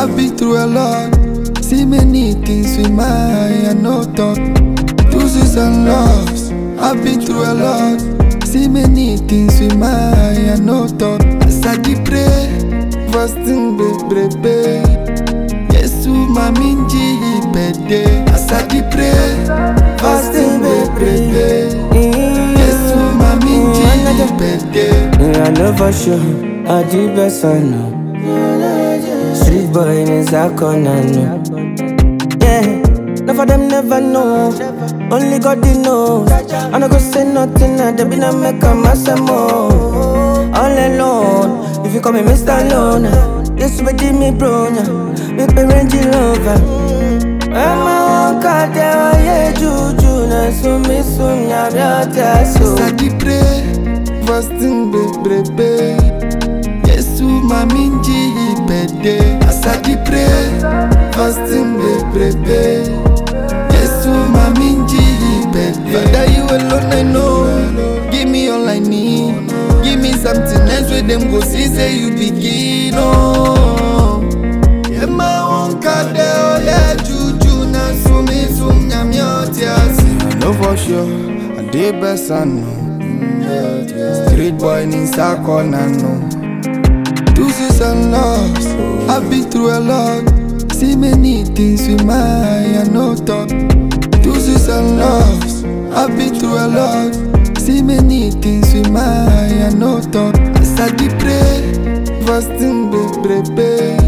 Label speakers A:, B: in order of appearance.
A: I've been through a lot. See many things with my eye and no thought. Losses and loss. I've been through a lot. See many things with my eye and no thought. As I dey pray, fasting baby. Yesu maminji ibede. As I dey pray, fasting baby. Yesu maminji ibede.
B: I know for sure, I do best I know. Street boy in his corner, no. Yeah, none of them never know. Only God knows. I no go say nothing, I dey be na make a mess more. All alone, if you call me Mr. Loner, this will give me bronya, me parent lover. I'm a walker, yeah, juju, na sumi sunya,
A: As I dey pray, fasting baby. Yesu maminji ibede. As I dey pray, fasting baby. Yesu maminji ibede. Father, you alone I know. Give me all I need. Give me something else where them go see say you begin. Oh, yeah, my own card, oh yeah, juju na sumi sunya myotiasi. I know for sure, I dey best I know. Street boy in inside corner, no. Losses and loss. I've been through a lot. See many things with my eye and no thought. Losses and loss. I've been through a lot. See many things with my eye and no thought. As I dey pray, fasting baby.